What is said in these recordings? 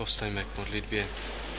Povstaňme k modlitbě.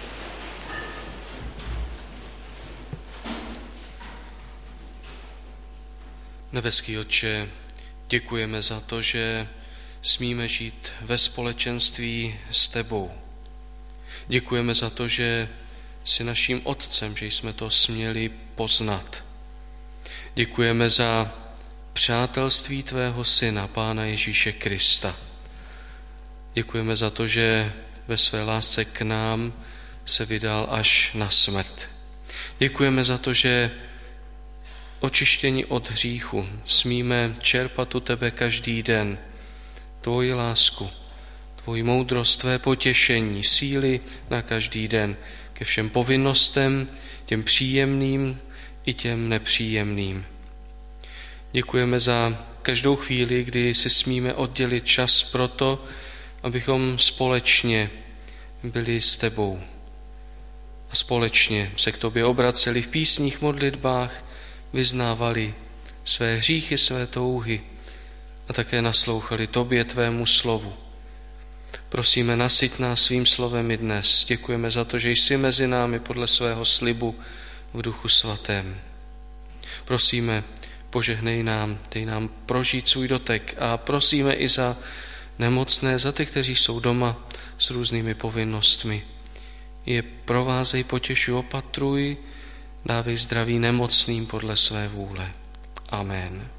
Nebeský Otče, děkujeme za to, že smíme žít ve společenství s tebou. Děkujeme za to, že jsi naším Otcem, že jsme to směli poznat. Děkujeme za přátelství tvého Syna, Pána Ježíše Krista. Děkujeme za to, že ve své lásce k nám se vydal až na smrt. Děkujeme za to, že očištění od hříchu smíme čerpat u tebe každý den. Tvoji lásku, tvoji moudrost, tvé potěšení, síly na každý den ke všem povinnostem, těm příjemným i těm nepříjemným. Děkujeme za každou chvíli, kdy si smíme oddělit čas pro to, abychom společně byli s tebou a společně se k tobě obraceli v písních, modlitbách, vyznávali své hříchy, své touhy a také naslouchali tobě, tvému slovu. Prosíme, nasyť nás svým slovem i dnes. Děkujeme za to, že jsi mezi námi podle svého slibu v Duchu Svatém. Prosíme, požehnej nám, dej nám prožít svůj dotek a prosíme i za nemocné, za ty, kteří jsou doma s různými povinnostmi. Je provázej, potěšuj, opatruj, dávej zdraví nemocným podle své vůle. Amen.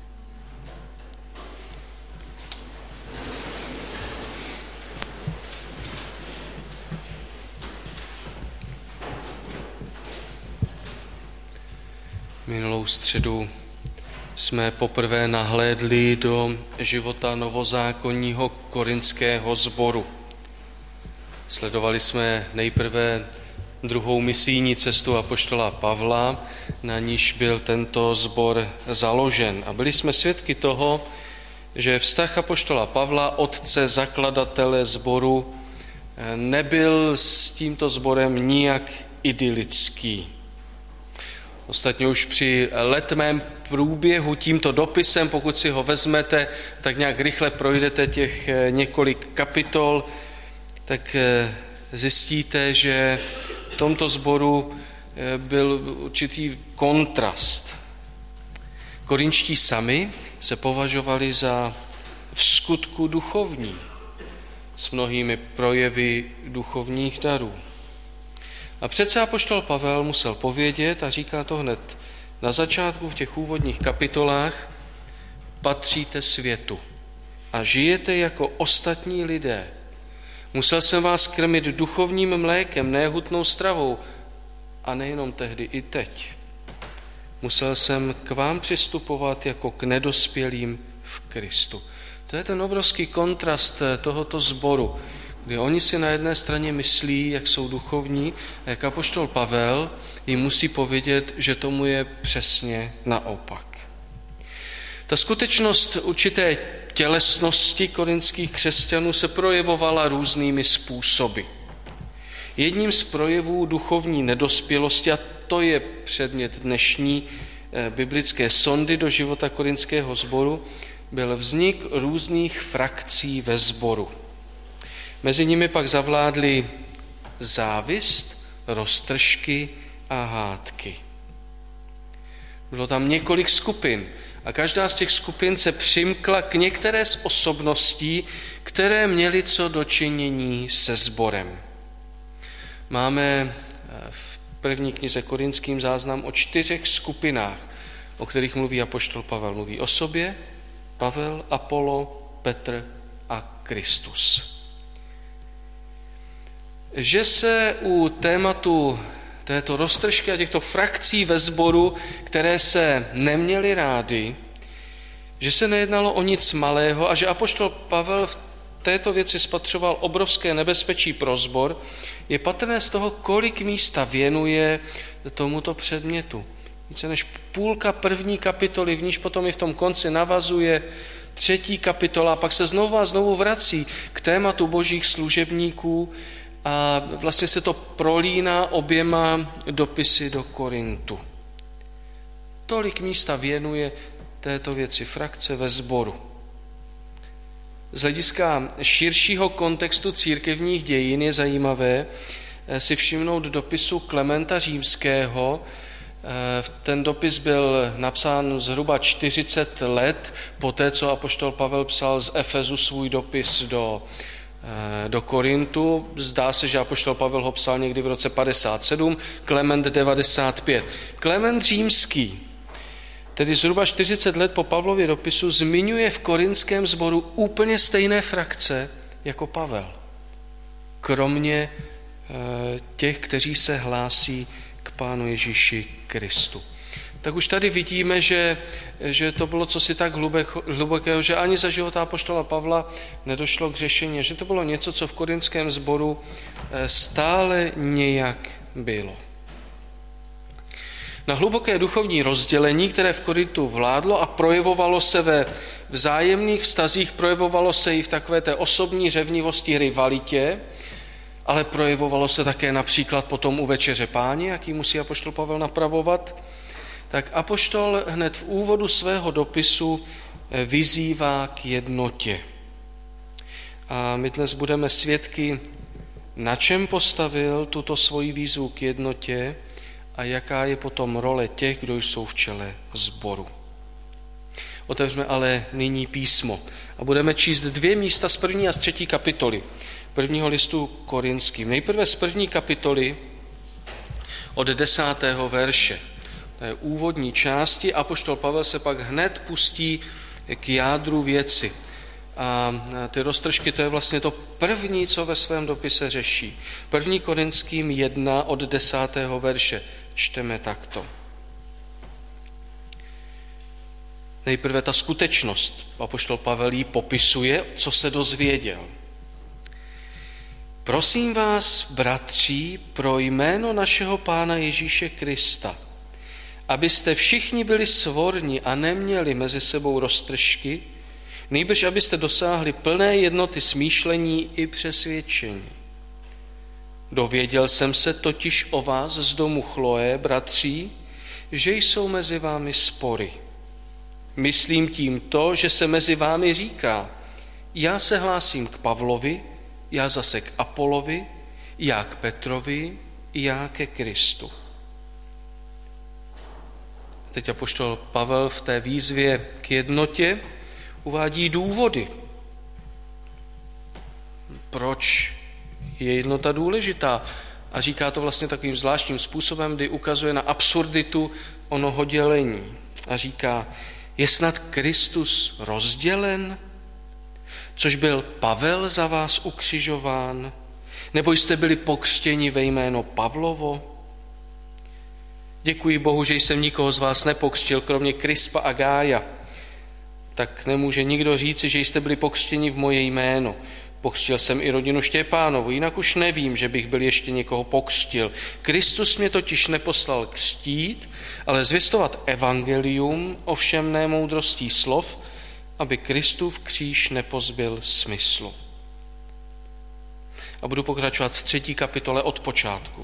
Minulou středu jsme poprvé nahlédli do života novozákonního korinského sboru. Sledovali jsme nejprve druhou misijní cestu apoštola Pavla, na níž byl tento sbor založen. A byli jsme svědky toho, že vztah apoštola Pavla, otce zakladatele sboru, nebyl s tímto sborem nijak idylický. Ostatně už při letmém průběhu tímto dopisem, pokud si ho vezmete, tak nějak rychle projdete těch několik kapitol, tak zjistíte, že v tomto sboru byl určitý kontrast. Korinští sami se považovali za vskutku duchovní, s mnohými projevy duchovních darů. A přece apoštol Pavel musel povědět, a říká to hned na začátku v těch úvodních kapitolách, patříte světu a žijete jako ostatní lidé. Musel jsem vás krmit duchovním mlékem, ne hutnou stravou, a nejenom tehdy, i teď. Musel jsem k vám přistupovat jako k nedospělým v Kristu. To je ten obrovský kontrast tohoto sboru, kdy oni si na jedné straně myslí, jak jsou duchovní, a jak apoštol Pavel jim musí povědět, že tomu je přesně naopak. Ta skutečnost určité tělesnosti korinských křesťanů se projevovala různými způsoby. Jedním z projevů duchovní nedospělosti, a to je předmět dnešní biblické sondy do života korinského sboru, byl vznik různých frakcí ve sboru. Mezi nimi pak zavládly závist, roztržky a hádky. Bylo tam několik skupin a každá z těch skupin se přimkla k některé z osobností, které měly co dočinění se sborem. Máme v první knize Korinským záznam o 4 skupinách, o kterých mluví apoštol Pavel. Mluví o sobě, Pavel, Apollo, Petr a Kristus. Že se u tématu této roztržky a těchto frakcí ve sboru, které se neměly rády, že se nejednalo o nic malého a že apoštol Pavel v této věci spatřoval obrovské nebezpečí pro sbor, je patrné z toho, kolik místa věnuje tomuto předmětu. Více než půlka první kapitoly, v níž potom i v tom konci navazuje 3. kapitola, pak se znovu a znovu vrací k tématu božích služebníků a vlastně se to prolíná oběma dopisy do Korintu. Tolik místa věnuje této věci frakce ve sboru. Z hlediska širšího kontextu církevních dějin je zajímavé si všimnout dopisu Klementa Římského. Ten dopis byl napsán zhruba 40 let poté, co apoštol Pavel psal z Efezu svůj dopis do Korintu. Zdá se, že apoštol Pavel ho psal někdy v roce 57, Klement 95. Klement Římský, tedy zhruba 40 let po Pavlově dopisu, zmiňuje v korinském sboru úplně stejné frakce jako Pavel, kromě těch, kteří se hlásí k Pánu Ježíši Kristu. Tak už tady vidíme, že to bylo cosi tak hlubokého, že ani za života apoštola Pavla nedošlo k řešení, že to bylo něco, co v korinském sboru stále nějak bylo. Na hluboké duchovní rozdělení, které v Korintu vládlo a projevovalo se ve vzájemných vztazích, projevovalo se i v takové té osobní řevnivosti, rivalitě, ale projevovalo se také například potom u večeře Páně, jaký musí apoštol Pavel napravovat, tak apoštol hned v úvodu svého dopisu vyzývá k jednotě. A my dnes budeme svědky, na čem postavil tuto svoji výzvu k jednotě a jaká je potom role těch, kdo jsou v čele sboru. Otevřeme ale nyní písmo a budeme číst 2 místa z 1. a z 3. kapitoly 1. listu Korinským. Nejprve z 1. kapitoly od 10. verše. To je úvodní části. Apoštol Pavel se pak hned pustí k jádru věci. A ty roztržky, to je vlastně to první, co ve svém dopise řeší. 1. Korinským 1 od 10. verše. Čteme takto. Nejprve ta skutečnost. Apoštol Pavel jí popisuje, co se dozvěděl. Prosím vás, bratři, pro jméno našeho Pána Ježíše Krista, abyste všichni byli svorni a neměli mezi sebou roztržky, nýbrž abyste dosáhli plné jednoty smýšlení i přesvědčení. Dověděl jsem se totiž o vás z domu Chloé, bratří, že jsou mezi vámi spory. Myslím tím to, že se mezi vámi říká, já se hlásím k Pavlovi, já zase k Apolovi, já k Petrovi, já ke Kristu. Teď apoštol Pavel v té výzvě k jednotě uvádí důvody, proč je jednota důležitá. A říká to vlastně takovým zvláštním způsobem, kdy ukazuje na absurditu onoho dělení. A říká, je snad Kristus rozdělen, což byl Pavel za vás ukřižován, nebo jste byli pokřtěni ve jméno Pavlovo? Děkuji Bohu, že jsem nikoho z vás nepokřtil, kromě Krispa a Gája. Tak nemůže nikdo říci, že jste byli pokřtěni v moje jméno. Pokřtil jsem i rodinu Štěpánovu, jinak už nevím, že bych byl ještě někoho pokřtil. Kristus mě totiž neposlal křtít, ale zvěstovat evangelium, ovšem ne moudrostí slov, aby Kristův kříž nepozbyl smyslu. A budu pokračovat v 3. kapitole od počátku.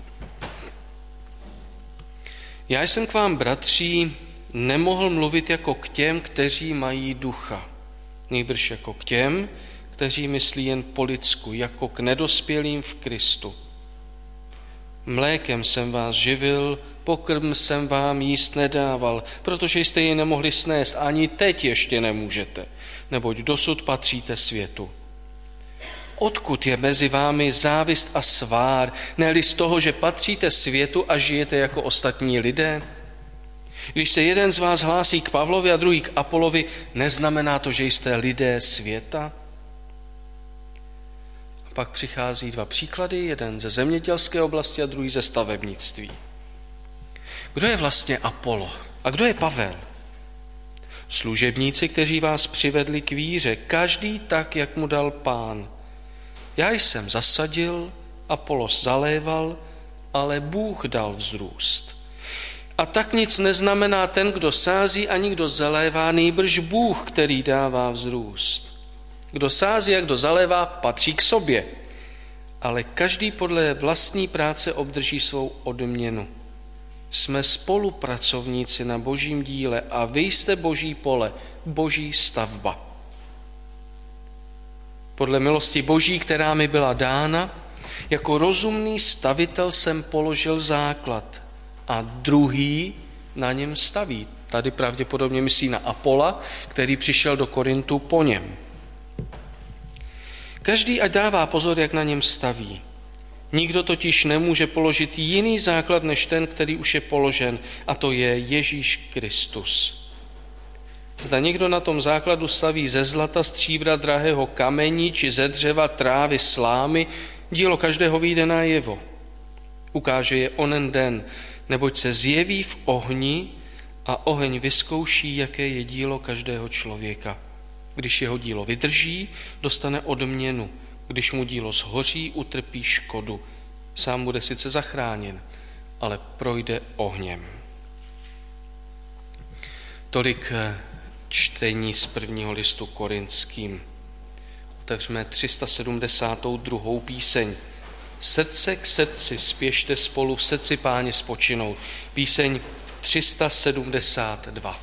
Já jsem k vám, bratří, nemohl mluvit jako k těm, kteří mají ducha, nýbrž jako k těm, kteří myslí jen po lidsku, jako k nedospělým v Kristu. Mlékem jsem vás živil, pokrm jsem vám jíst nedával, protože jste ji nemohli snést, ani teď ještě nemůžete, neboť dosud patříte světu. Odkud je mezi vámi závist a svár, ne-li z toho, že patříte světu a žijete jako ostatní lidé? Když se jeden z vás hlásí k Pavlovi a druhý k Apolovi, neznamená to, že jste lidé světa? A pak přichází 2 příklady, jeden ze zemědělské oblasti a druhý ze stavebnictví. Kdo je vlastně Apolo a kdo je Pavel? Služebníci, kteří vás přivedli k víře, každý tak, jak mu dal Pán. Já jsem zasadil, Apolos zaléval, ale Bůh dal vzrůst. A tak nic neznamená ten, kdo sází, ani kdo zalévá, nýbrž Bůh, který dává vzrůst. Kdo sází a kdo zalévá, patří k sobě, ale každý podle vlastní práce obdrží svou odměnu. Jsme spolupracovníci na Božím díle a vy jste Boží pole, Boží stavba. Podle milosti Boží, která mi byla dána, jako rozumný stavitel jsem položil základ a druhý na něm staví. Tady pravděpodobně myslí na Apola, který přišel do Korintu po něm. Každý ať dává pozor, jak na něm staví. Nikdo totiž nemůže položit jiný základ, než ten, který už je položen, a to je Ježíš Kristus. Zda někdo na tom základu staví ze zlata, stříbra, drahého kamení, či ze dřeva, trávy, slámy, dílo každého vyjde najevo. Ukáže je onen den, neboť se zjeví v ohni a oheň vyzkouší, jaké je dílo každého člověka. Když jeho dílo vydrží, dostane odměnu. Když mu dílo zhoří, utrpí škodu. Sám bude sice zachráněn, ale projde ohněm. Tolik čtení z prvního listu Korinským. Otevřeme 372. píseň. Srdce k srdci spěšte spolu v srdci Páně spočinout. Píseň 372.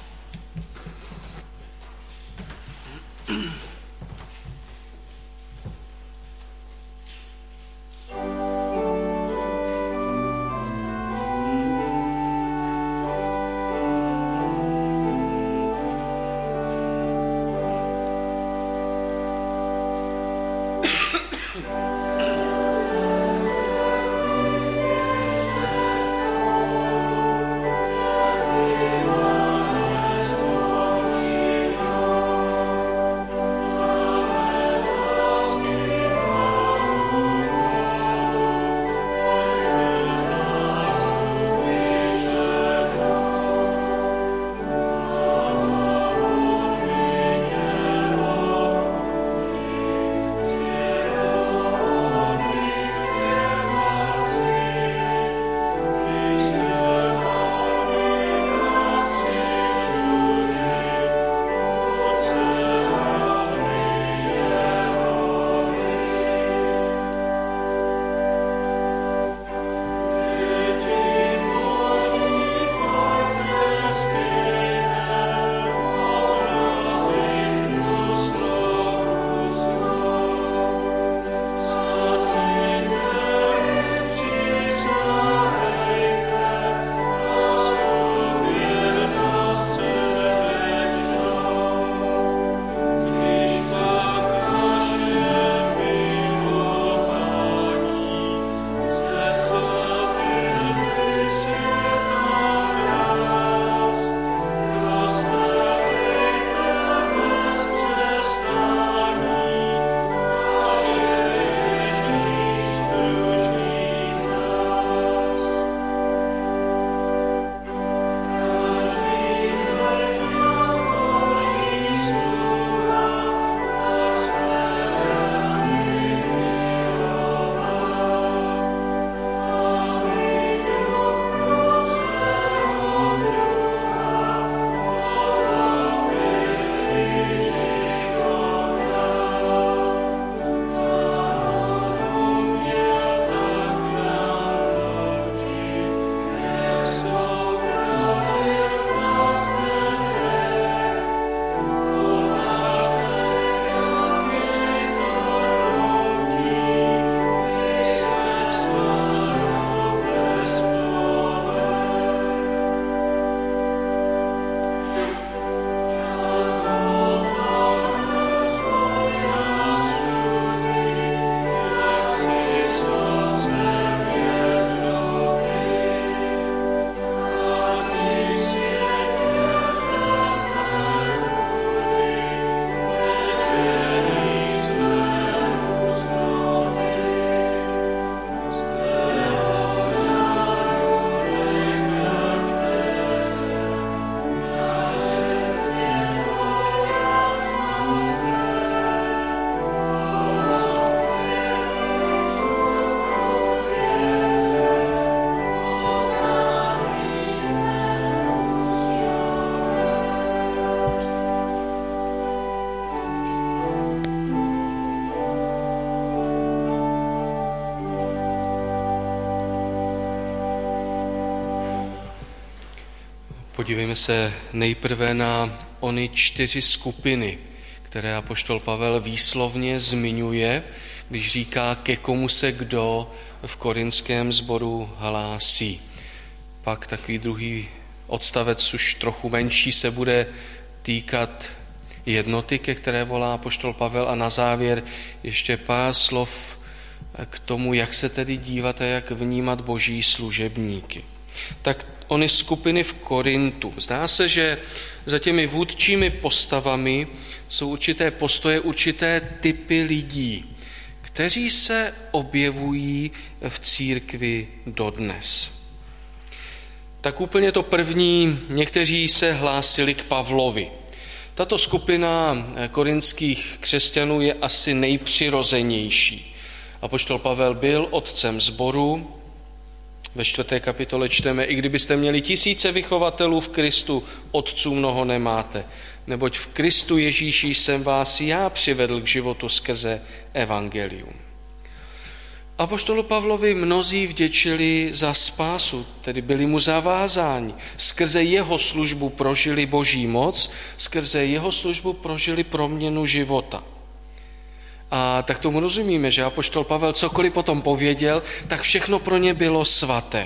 Podívejme se nejprve na ony 4 skupiny, které apoštol Pavel výslovně zmiňuje, když říká, ke komu se kdo v korinském sboru hlásí. Pak takový druhý odstavec, už trochu menší, se bude týkat jednoty, ke které volá apoštol Pavel, a na závěr ještě pár slov k tomu, jak se tedy dívat a jak vnímat boží služebníky. Tak ony skupiny v Korintu. Zdá se, že za těmi vůdčími postavami jsou určité postoje, určité typy lidí, kteří se objevují v církvi dodnes. Tak úplně to první, někteří se hlásili k Pavlovi. Tato skupina korinských křesťanů je asi nejpřirozenější. Apoštol Pavel byl otcem sboru. Ve 4. kapitole čteme, i kdybyste měli 1000 vychovatelů v Kristu, otců mnoho nemáte, neboť v Kristu Ježíši jsem vás já přivedl k životu skrze evangelium. Apoštolu Pavlovi mnozí vděčili za spásu, tedy byli mu zavázáni. Skrze jeho službu prožili boží moc, skrze jeho službu prožili proměnu života. A tak tomu rozumíme, že apoštol Pavel cokoliv potom pověděl, tak všechno pro ně bylo svaté.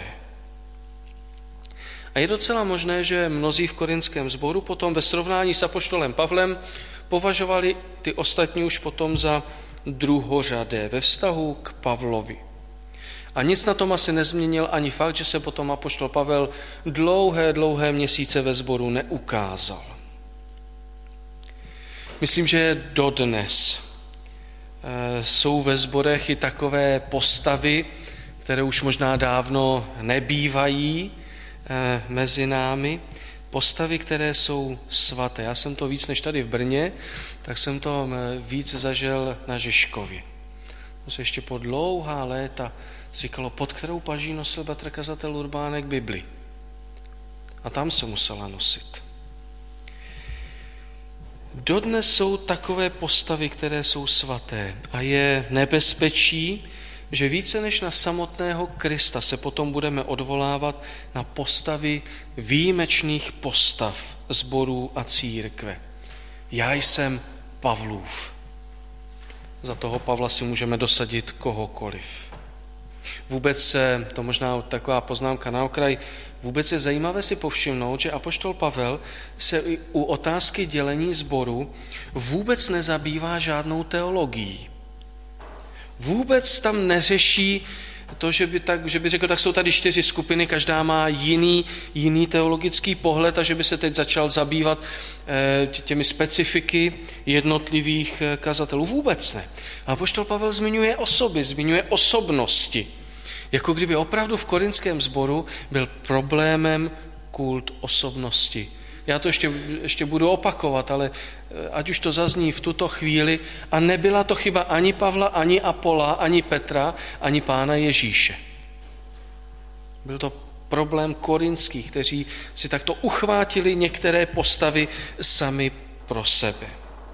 A je docela možné, že mnozí v korinském sboru potom ve srovnání s apoštolem Pavlem považovali ty ostatní už potom za druhořadé ve vztahu k Pavlovi. A nic na tom asi nezměnil ani fakt, že se potom apoštol Pavel dlouhé měsíce ve sboru neukázal. Myslím, že dodnes jsou ve sborech i takové postavy, které už možná dávno nebývají mezi námi, postavy, které jsou svaté. Já jsem to víc než tady v Brně, tak jsem to víc zažil na Žižkově. To se ještě po dlouhá léta říkalo, pod kterou paží nosil bratr kazatel Urbánek Bibli. A tam se musela nosit. Dodnes jsou takové postavy, které jsou svaté, a je nebezpečí, že více než na samotného Krista se potom budeme odvolávat na postavy výjimečných postav sborů a církve. Já jsem Pavlův. Za toho Pavla si můžeme dosadit kohokoliv. Vůbec se, to možná taková poznámka na okraj, vůbec je zajímavé si povšimnout, že apoštol Pavel se u otázky dělení sboru vůbec nezabývá žádnou teologií. Vůbec tam neřeší to, že by řekl, tak jsou tady 4 skupiny, každá má jiný teologický pohled a že by se teď začal zabývat těmi specifiky jednotlivých kazatelů. Vůbec ne. A apoštol Pavel zmiňuje osoby, zmiňuje osobnosti. Jako kdyby opravdu v korinském sboru byl problémem kult osobnosti. Já to ještě budu opakovat, ale ať už to zazní v tuto chvíli, a nebyla to chyba ani Pavla, ani Apola, ani Petra, ani Pána Ježíše. Byl to problém korinských, kteří si takto uchvátili některé postavy sami pro sebe.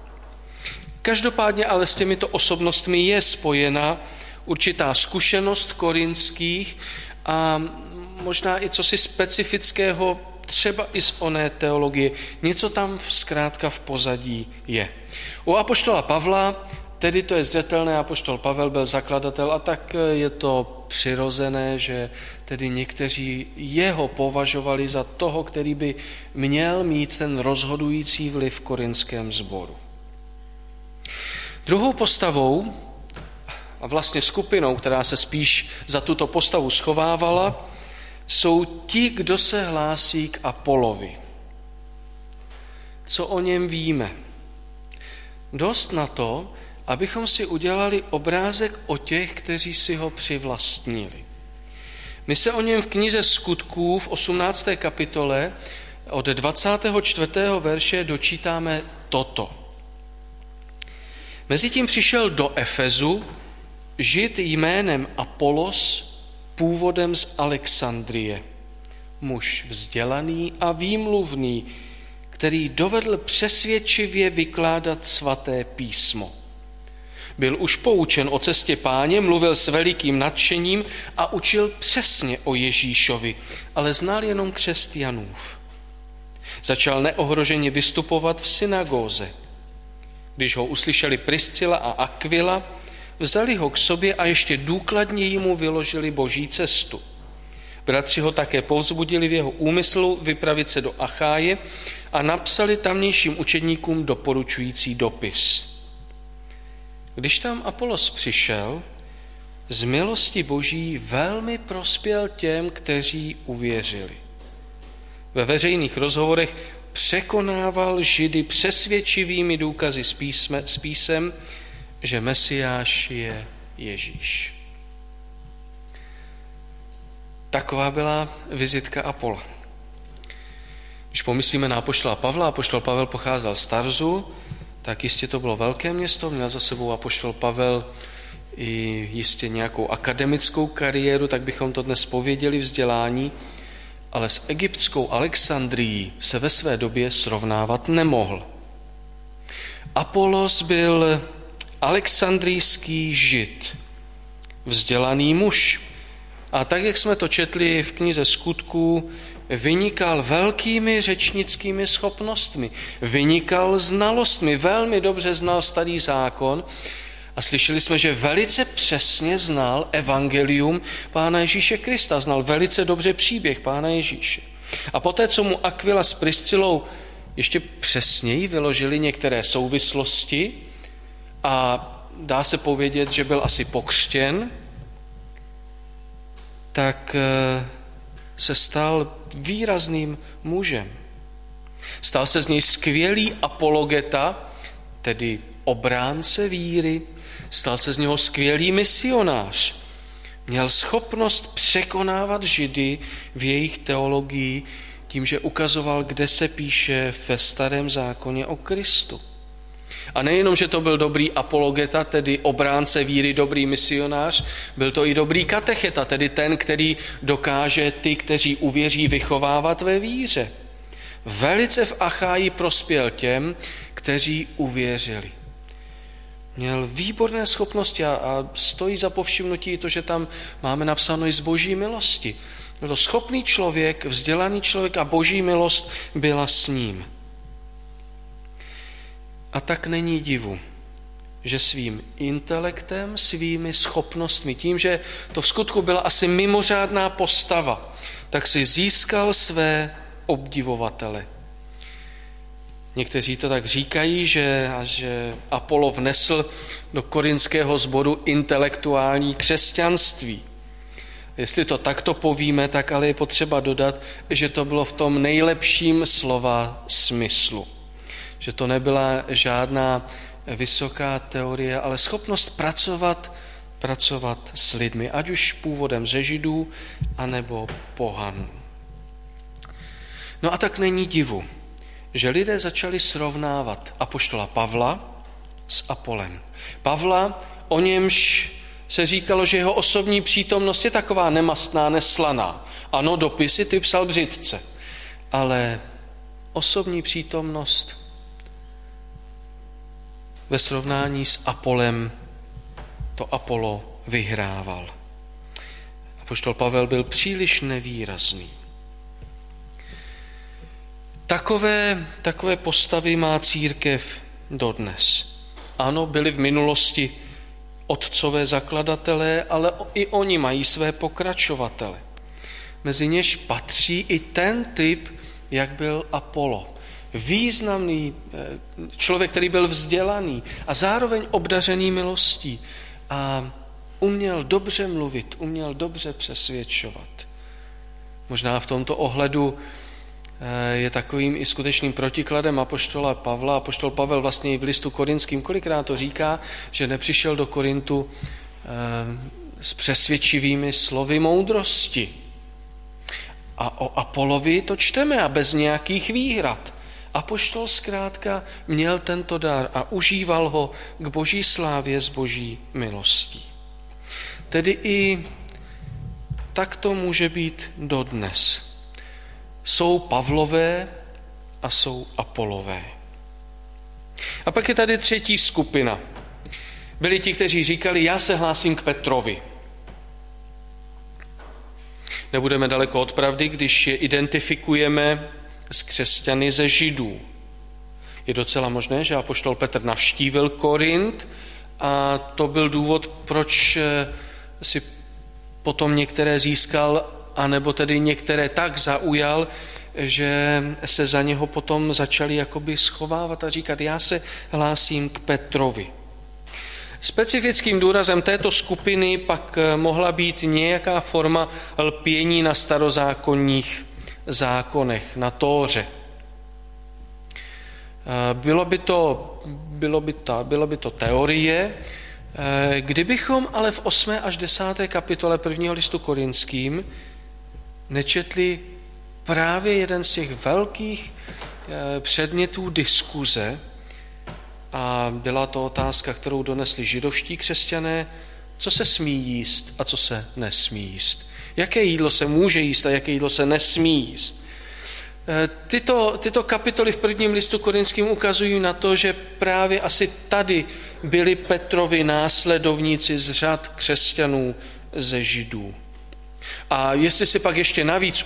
Každopádně ale s těmito osobnostmi je spojena určitá zkušenost korinských a možná i cosi specifického, třeba i z oné teologie. Něco tam zkrátka v pozadí je. U apoštola Pavla, tedy to je zřetelné, apoštol Pavel byl zakladatel, a tak je to přirozené, že tedy někteří jeho považovali za toho, který by měl mít ten rozhodující vliv v korinském sboru. Druhou postavou a vlastně skupinou, která se spíš za tuto postavu schovávala, jsou ti, kdo se hlásí k Apolovi. Co o něm víme? Dost na to, abychom si udělali obrázek o těch, kteří si ho přivlastnili. My se o něm v knize Skutků v 18. kapitole od 24. verše dočítáme toto. Mezitím přišel do Efezu Žid jménem Apolos, původem z Alexandrie, muž vzdělaný a výmluvný, který dovedl přesvědčivě vykládat svaté písmo. Byl už poučen o cestě Páně, mluvil s velikým nadšením a učil přesně o Ježíšovi, ale znal jenom křest Janův. Začal neohroženě vystupovat v synagóze. Když ho uslyšeli Priscila a Aquila, vzali ho k sobě a ještě důkladněji mu vyložili boží cestu. Bratři ho také povzbudili v jeho úmyslu vypravit se do Acháje a napsali tamnějším učedníkům doporučující dopis. Když tam Apolos přišel, z milosti boží velmi prospěl těm, kteří uvěřili. Ve veřejných rozhovorech překonával Židy přesvědčivými důkazy z písem, že Mesiáš je Ježíš. Taková byla vizitka Apola. Když pomyslíme na apoštola Pavla, apoštol Pavel pocházel z Tarzu, tak jistě to bylo velké město, měl za sebou apoštol Pavel i jistě nějakou akademickou kariéru, tak bychom to dnes pověděli vzdělání, ale s egyptskou Alexandrií se ve své době srovnávat nemohl. Apolos byl alexandrijský Žid, vzdělaný muž. A tak, jak jsme to četli v knize Skutků, vynikal velkými řečnickými schopnostmi, vynikal znalostmi, velmi dobře znal Starý zákon a slyšeli jsme, že velice přesně znal evangelium Pána Ježíše Krista, znal velice dobře příběh Pána Ježíše. A poté, co mu Aquila s Priscilou ještě přesněji vyložili některé souvislosti a dá se povědět, že byl asi pokřtěn, tak se stal výrazným mužem. Stal se z něj skvělý apologeta, tedy obránce víry, stal se z něho skvělý misionář. Měl schopnost překonávat Židy v jejich teologii tím, že ukazoval, kde se píše ve Starém zákoně o Kristu. A nejenom, že to byl dobrý apologeta, tedy obránce víry, dobrý misionář, byl to i dobrý katecheta, tedy ten, který dokáže ty, kteří uvěří, vychovávat ve víře. Velice v Acháji prospěl těm, kteří uvěřili. Měl výborné schopnosti a stojí za povšimnutí to, že tam máme napsáno i z boží milosti. Byl to schopný člověk, vzdělaný člověk a boží milost byla s ním. A tak není divu, že svým intelektem, svými schopnostmi, tím, že to v skutku byla asi mimořádná postava, tak si získal své obdivovatele. Někteří to tak říkají, že Apollo vnesl do korinského sboru intelektuální křesťanství. Jestli to takto povíme, tak ale je potřeba dodat, že to bylo v tom nejlepším slova smyslu. Že to nebyla žádná vysoká teorie, ale schopnost pracovat s lidmi, ať už původem ze Židů, anebo pohanů. No a tak není divu, že lidé začali srovnávat apoštola Pavla s Apolem. Pavla, o němž se říkalo, že jeho osobní přítomnost je taková nemastná, neslaná. Ano, dopisy ty psal břitce, ale osobní přítomnost ve srovnání s Apolem to Apollo vyhrával. Apoštol Pavel byl příliš nevýrazný. Takové postavy má církev dodnes. Ano, byli v minulosti otcové zakladatelé, ale i oni mají své pokračovatele. Mezi něž patří i ten typ, jak byl Apollo. Významný člověk, který byl vzdělaný a zároveň obdařený milostí a uměl dobře mluvit, uměl dobře přesvědčovat. Možná v tomto ohledu je takovým i skutečným protikladem apoštola Pavla. Apoštol Pavel vlastně i v listu korinským kolikrát to říká, že nepřišel do Korintu s přesvědčivými slovy moudrosti. A o Apolovi to čteme a bez nějakých výhrad. Apoštol zkrátka měl tento dar a užíval ho k boží slávě s boží milostí. Tedy i tak to může být dodnes. Jsou Pavlové a jsou Apolové. A pak je tady třetí skupina. Byli ti, kteří říkali, já se hlásím k Petrovi. Nebudeme daleko od pravdy, když je identifikujeme s křesťany ze Židů. Je docela možné, že apoštol Petr navštívil Korint a to byl důvod, proč si potom některé získal, anebo tedy některé tak zaujal, že se za něho potom začali jakoby schovávat a říkat, já se hlásím k Petrovi. Specifickým důrazem této skupiny pak mohla být nějaká forma lpění na starozákonních zákonech, na Tóře. Bylo by to teorie, kdybychom ale v 8. až 10. kapitole 1. listu Korinským nečetli právě jeden z těch velkých předmětů diskuze, a byla to otázka, kterou donesli židovští křesťané, co se smí jíst a co se nesmí jíst. Jaké jídlo se může jíst a jaké jídlo se nesmí jíst. Tyto kapitoly v 1. listu Korinským ukazují na to, že právě asi tady byli Petrovi následovníci z řad křesťanů ze Židů. A jestli si pak ještě navíc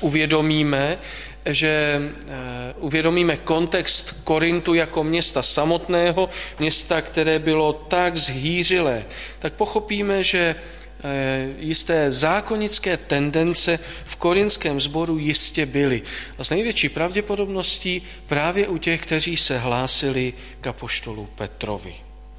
uvědomíme kontext Korintu jako města samotného, města, které bylo tak zhýřilé, tak pochopíme, že jisté zákonické tendence v korinském sboru jistě byly. A s největší pravděpodobností právě u těch, kteří se hlásili k apoštolu Petrovi.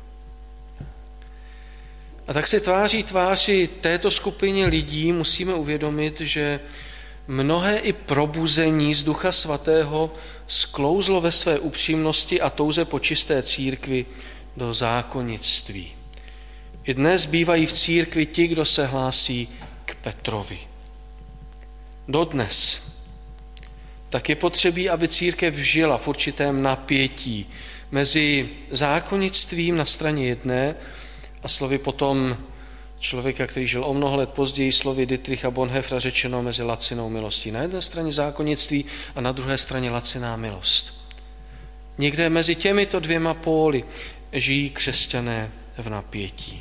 A tak se tváří této skupině lidí musíme uvědomit, že mnohé i probuzení z Ducha Svatého sklouzlo ve své upřímnosti a touze po čisté církvi do zákonnictví. I dnes bývají v církvi ti, kdo se hlásí k Petrovi. Dodnes. Tak je potřebí, aby církev žila v určitém napětí mezi zákonnictvím na straně jedné a slovy potom člověka, který žil o mnoho let později, slovy Dietricha Bonhoeffera řečeno mezi lacinou milostí. Na jedné straně zákonnictví a na druhé straně laciná milost. Někde mezi těmito dvěma póly žijí křesťané v napětí.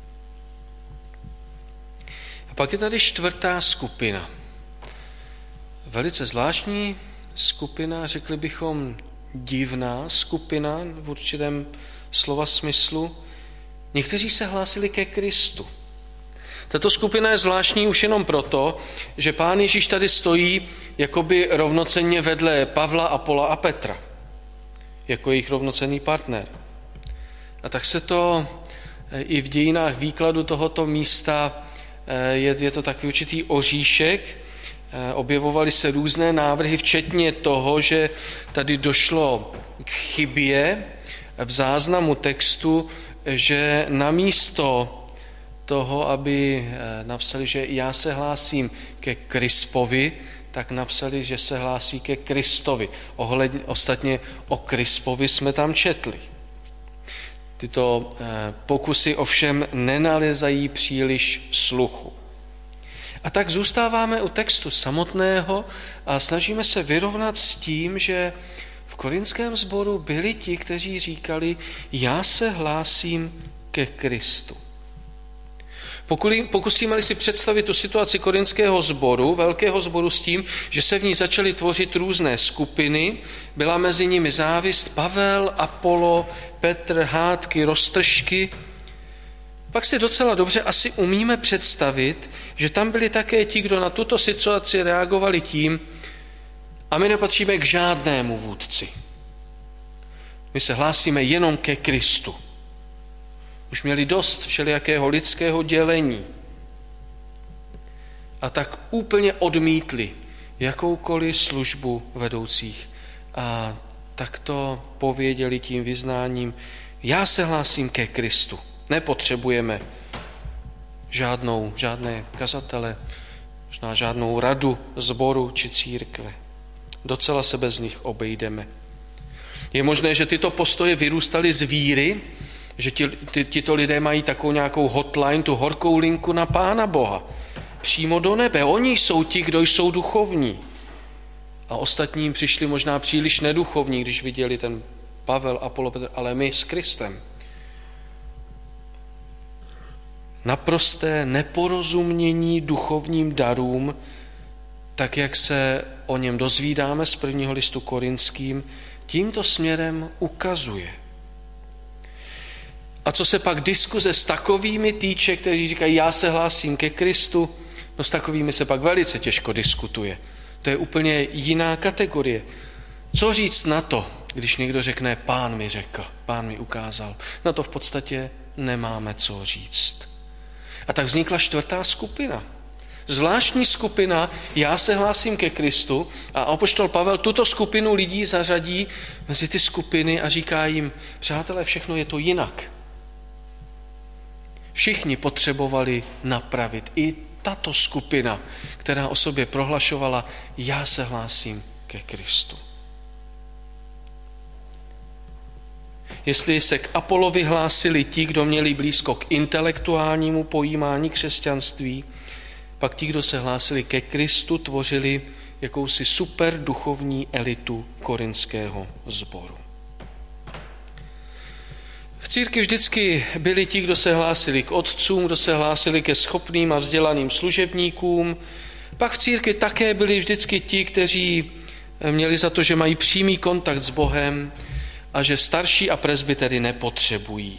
A pak je tady čtvrtá skupina. Velice zvláštní skupina, řekli bychom divná skupina v určitém slova smyslu. Někteří se hlásili ke Kristu. Tato skupina je zvláštní už jenom proto, že Pán Ježíš tady stojí jakoby rovnocenně vedle Pavla, Apola a Petra, jako jejich rovnocenný partner. A tak se to i v dějinách výkladu tohoto místa je to takový určitý oříšek. Objevovaly se různé návrhy, včetně toho, že tady došlo k chybě v záznamu textu, že namísto toho, aby napsali, že já se hlásím ke Krispovi, tak napsali, že se hlásí ke Kristovi. Ostatně o Krispovi jsme tam četli. Tyto pokusy ovšem nenalezají příliš sluchu. A tak zůstáváme u textu samotného a snažíme se vyrovnat s tím, že v korinském sboru byli ti, kteří říkali, já se hlásím ke Kristu. Pokusíme-li si představit tu situaci korinského sboru, velkého sboru s tím, že se v ní začaly tvořit různé skupiny, byla mezi nimi závist, Pavel, Apollo, Petr, hádky, roztržky, pak si docela dobře asi umíme představit, že tam byli také ti, kdo na tuto situaci reagovali tím, a my nepatříme k žádnému vůdci. My se hlásíme jenom ke Kristu. Už měli dost všelijakého lidského dělení. A tak úplně odmítli jakoukoliv službu vedoucích. A tak to pověděli tím vyznáním, já se hlásím ke Kristu. Nepotřebujeme žádné kazatele, možná žádnou radu, sboru či církve. Docela se bez nich obejdeme. Je možné, že tyto postoje vyrůstaly z víry, že tito lidé mají takovou nějakou hotline, tu horkou linku na Pána Boha. Přímo do nebe. Oni jsou ti, kdo jsou duchovní. A ostatním přišli možná příliš neduchovní, když viděli ten Pavel, Apollo, Petr, ale my s Kristem. Naprosté neporozumění duchovním darům, tak jak se o něm dozvídáme z 1. listu Korinským, tímto směrem ukazuje. A co se pak diskuze s takovými týče, kteří říkají, já se hlásím ke Kristu, no s takovými se pak velice těžko diskutuje. To je úplně jiná kategorie. Co říct na to, když někdo řekne, Pán mi řekl, Pán mi ukázal. Na to v podstatě nemáme co říct. A tak vznikla čtvrtá skupina. Zvláštní skupina, já se hlásím ke Kristu, a apoštol Pavel tuto skupinu lidí zařadí mezi ty skupiny a říká jim, přátelé, všechno je to jinak. Všichni potřebovali napravit. I tato skupina, která o sobě prohlašovala, já se hlásím ke Kristu. Jestli se k Apolovi hlásili ti, kdo měli blízko k intelektuálnímu pojímání křesťanství, pak ti, kdo se hlásili ke Kristu, tvořili jakousi super duchovní elitu korinského sboru. V církvi vždycky byli ti, kdo se hlásili k otcům, kdo se hlásili ke schopným a vzdělaným služebníkům. Pak v církvi také byli vždycky ti, kteří měli za to, že mají přímý kontakt s Bohem a že starší a presbytery nepotřebují.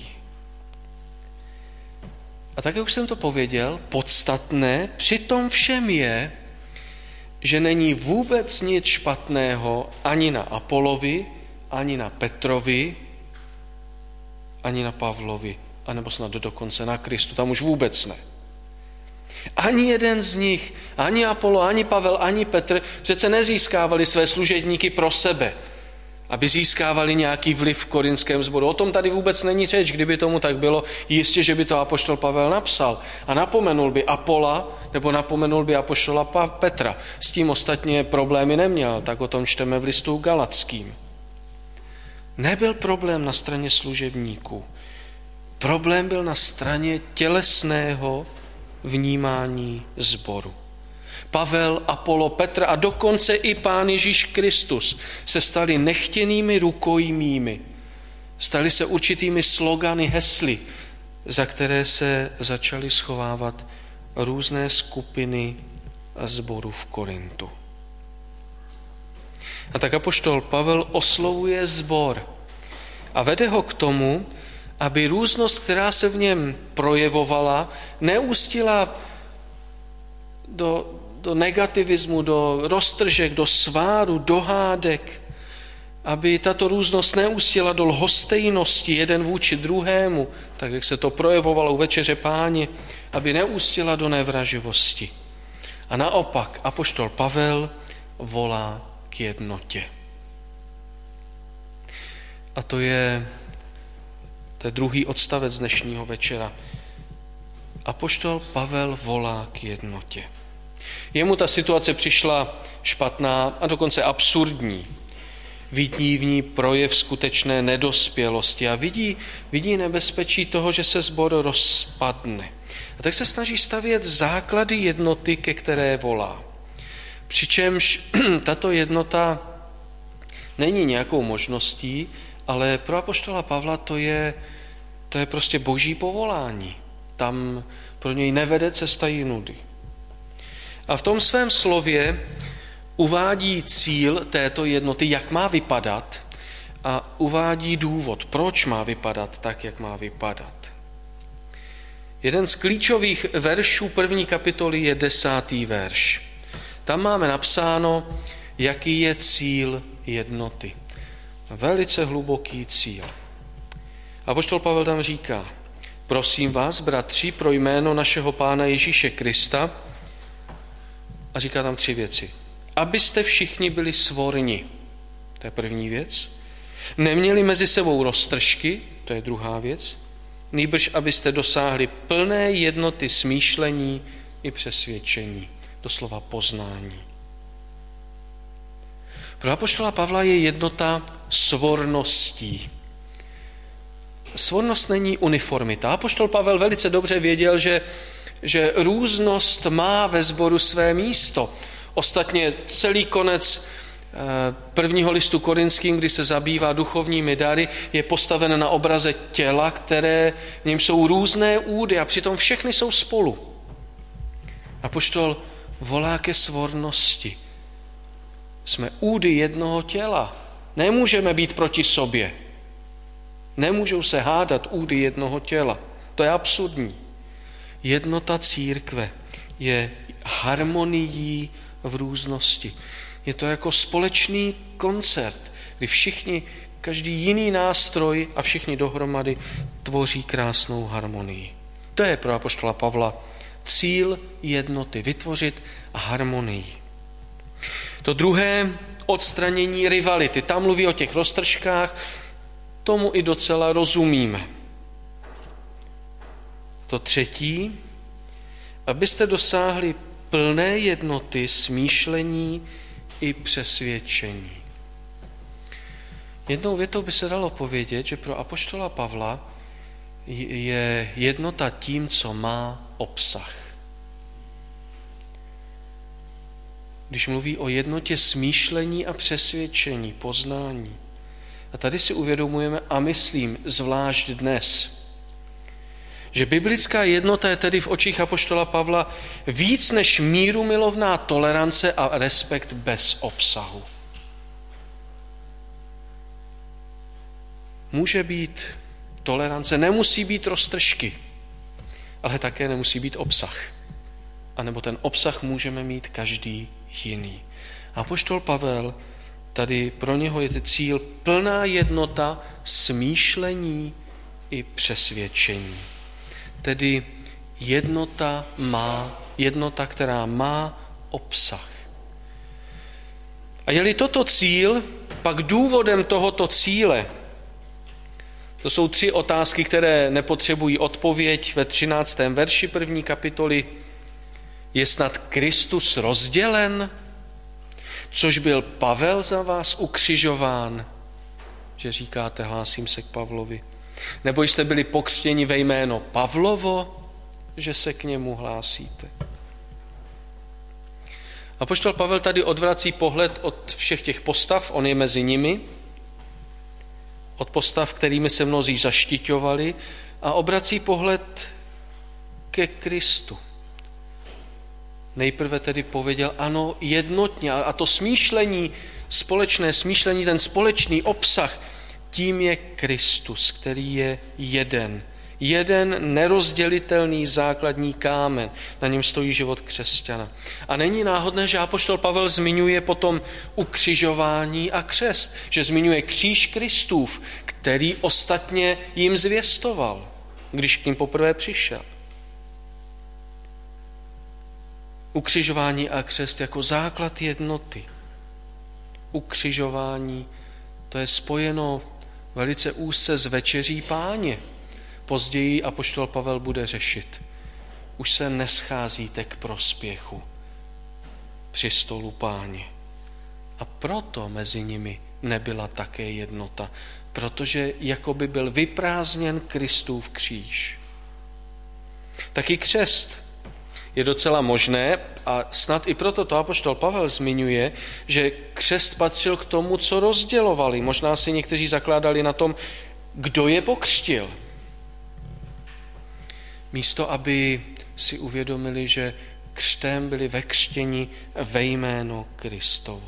A tak, jak už jsem to pověděl, podstatné při tom všem je, že není vůbec nic špatného ani na Apolovi, ani na Petrovi, ani na Pavlovi, anebo snad dokonce na Kristu, tam už vůbec ne. Ani jeden z nich, ani Apollo, ani Pavel, ani Petr přece nezískávali své služebníky pro sebe, aby získávali nějaký vliv v korinském sboru. O tom tady vůbec není řeč. Kdyby tomu tak bylo, jistě, že by to apoštol Pavel napsal a napomenul by Apola nebo napomenul by apoštola Petra. S tím ostatně problémy neměl, tak o tom čteme v listu Galatským. Nebyl problém na straně služebníků. Problém byl na straně tělesného vnímání sboru. Pavel, Apollo, Petr a dokonce i Pán Ježíš Kristus se stali nechtěnými rukojmími. Stali se určitými slogany, hesly, za které se začaly schovávat různé skupiny sboru v Korintu. A tak apoštol Pavel oslovuje sbor a vede ho k tomu, aby různost, která se v něm projevovala, neústila do negativismu, do roztržek, do sváru, do hádek, aby tato různost neústila do lhostejnosti jeden vůči druhému, tak jak se to projevovalo u Večeře Páně, aby neústila do nevraživosti. A naopak apoštol Pavel volá k jednotě. A to je druhý odstavec dnešního večera. Apoštol Pavel volá k jednotě. Jemu ta situace přišla špatná a dokonce absurdní. Vidí v ní projev skutečné nedospělosti a vidí nebezpečí toho, že se sbor rozpadne. A tak se snaží stavět základy jednoty, ke které volá. Přičemž tato jednota není nějakou možností, ale pro apoštola Pavla to je prostě boží povolání. Tam pro něj nevede cesta jinudy. A v tom svém slově uvádí cíl této jednoty, jak má vypadat, a uvádí důvod, proč má vypadat tak, jak má vypadat. Jeden z klíčových veršů první kapitoly je 10. verš. Tam máme napsáno, jaký je cíl jednoty. Velice hluboký cíl. Apoštol Pavel tam říká, prosím vás, bratři, pro jméno našeho Pána Ježíše Krista, a říká tam 3 věci. Abyste všichni byli svorni, to je první věc. Neměli mezi sebou roztržky, to je druhá věc. Nýbrž abyste dosáhli plné jednoty smýšlení i přesvědčení, doslova poznání. Pro apoštola Pavla je jednota svorností. Svornost není uniformita. Apoštol Pavel velice dobře věděl, že různost má ve sboru své místo. Ostatně celý konec prvního listu Korinským, kdy se zabývá duchovními dary, je postaven na obraze těla, které v něm jsou různé údy a přitom všechny jsou spolu. Apoštol volá ke svornosti. Jsme údy jednoho těla. Nemůžeme být proti sobě. Nemůžou se hádat údy jednoho těla. To je absurdní. Jednota církve je harmonií v různosti. Je to jako společný koncert, kdy všichni, každý jiný nástroj a všichni dohromady tvoří krásnou harmonii. To je pro apoštola Pavla cíl jednoty, vytvořit harmonii. To druhé, odstranění rivality. Tam mluví o těch roztržkách, tomu i docela rozumíme. To třetí, abyste dosáhli plné jednoty smýšlení i přesvědčení. Jednou větou by se dalo povědět, že pro apoštola Pavla je jednota tím, co má obsah. Když mluví o jednotě smýšlení a přesvědčení, poznání. A tady si uvědomujeme, a myslím zvlášť dnes, že biblická jednota je tedy v očích apoštola Pavla víc než mírumilovná tolerance a respekt bez obsahu. Může být tolerance, nemusí být roztržky, ale také nemusí být obsah. A nebo ten obsah můžeme mít každý jiný. Apoštol Pavel, tady pro něho je cíl plná jednota smýšlení i přesvědčení. Tedy jednota, která má obsah. A je-li toto cíl, pak důvodem tohoto cíle, to jsou 3 otázky, které nepotřebují odpověď ve 13. verši 1. kapitoly. Je snad Kristus rozdělen, což byl Pavel za vás ukřižován, že říkáte, hlásím se k Pavlovi. Nebo jste byli pokřtěni ve jméno Pavlovo, že se k němu hlásíte. Apoštol Pavel tady odvrací pohled od všech těch postav, on je mezi nimi, od postav, kterými se mnozí zaštiťovali, a obrací pohled ke Kristu. Nejprve tedy pověděl, ano, jednotně, a to smýšlení, společné smýšlení, ten společný obsah, tím je Kristus, který je jeden nerozdělitelný základní kámen, na něm stojí život křesťana. A není náhodné, že apoštol Pavel zmiňuje potom ukřižování a křest, že zmiňuje kříž Kristův, který ostatně jim zvěstoval, když k ním poprvé přišel. Ukřižování a křest jako základ jednoty. Ukřižování, to je spojeno velice úzce s večeří Páně. Později apoštol Pavel bude řešit. Už se nescházíte k prospěchu při stolu Páně. A proto mezi nimi nebyla také jednota, protože jakoby byl vyprázdněn Kristův kříž. Taky křest je docela možné, a snad i proto to apoštol Pavel zmiňuje, že křest patřil k tomu, co rozdělovali. Možná si někteří zakládali na tom, kdo je pokřtil. Místo, aby si uvědomili, že křtem byli vekřtěni ve jméno Kristovo.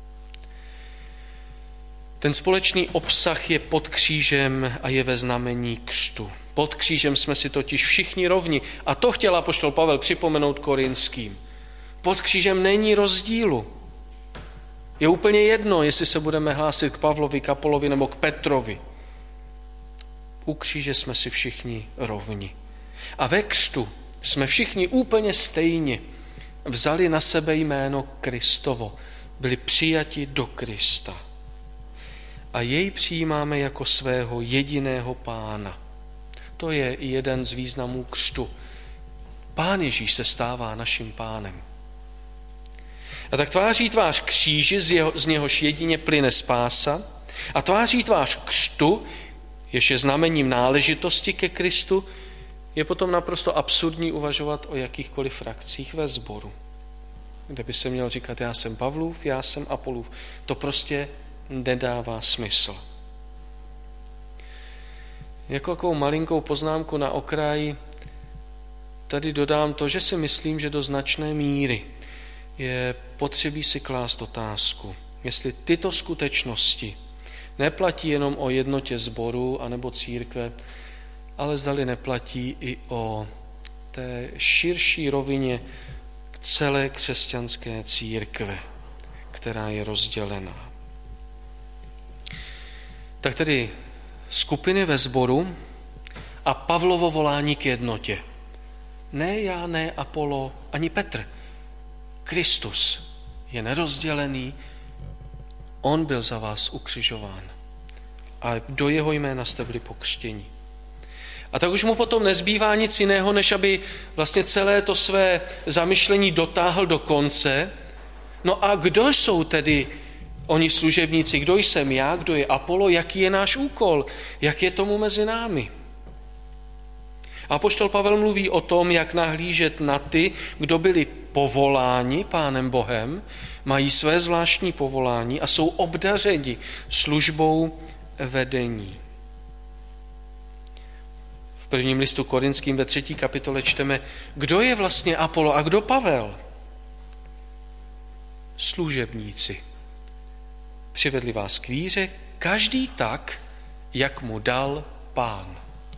Ten společný obsah je pod křížem a je ve znamení křtu. Pod křížem jsme si totiž všichni rovni. A to chtěl apoštol Pavel připomenout Korinským. Pod křížem není rozdílu. Je úplně jedno, jestli se budeme hlásit k Pavlovi, k Apolovi nebo k Petrovi. U kříže jsme si všichni rovni. A ve křtu jsme všichni úplně stejně vzali na sebe jméno Kristovo. Byli přijati do Krista. A jej přijímáme jako svého jediného Pána. To je jeden z významů křtu. Pán Ježíš se stává naším pánem. A tak tváří tvář kříži, z něhož jedině plyne spása, a tváří tvář křtu, jež je znamením náležitosti ke Kristu, je potom naprosto absurdní uvažovat o jakýchkoliv frakcích ve sboru. Kde by se měl říkat, já jsem Pavlův, já jsem Apolův. To prostě nedává smysl. Jako takovou malinkou poznámku na okraj tady dodám to, že si myslím, že do značné míry je potřebí si klást otázku, jestli tyto skutečnosti Neplatí jenom o jednotě sboru anebo církve, ale zdali neplatí i o té širší rovině celé křesťanské církve, která je rozdělená. Tak tedy skupiny ve sboru a Pavlovo volání k jednotě. Ne já, ne Apollo, ani Petr. Kristus je nerozdělený, on byl za vás ukřižován. A do jeho jména jste byli pokřtěni. A tak už mu potom nezbývá nic jiného, než aby vlastně celé to své zamyšlení dotáhl do konce. No a kdo jsou tedy oni služebníci? Kdo jsem já, kdo je Apollo, jaký je náš úkol, jak je tomu mezi námi? Apoštol Pavel mluví o tom, jak nahlížet na ty, kdo byli povoláni Pánem Bohem, mají své zvláštní povolání a jsou obdařeni službou vedení. V prvním listu Korinským ve 3. kapitole čteme, kdo je vlastně Apollo a kdo Pavel? Služebníci. Přivedli vás k víře, každý tak, jak mu dal Pán.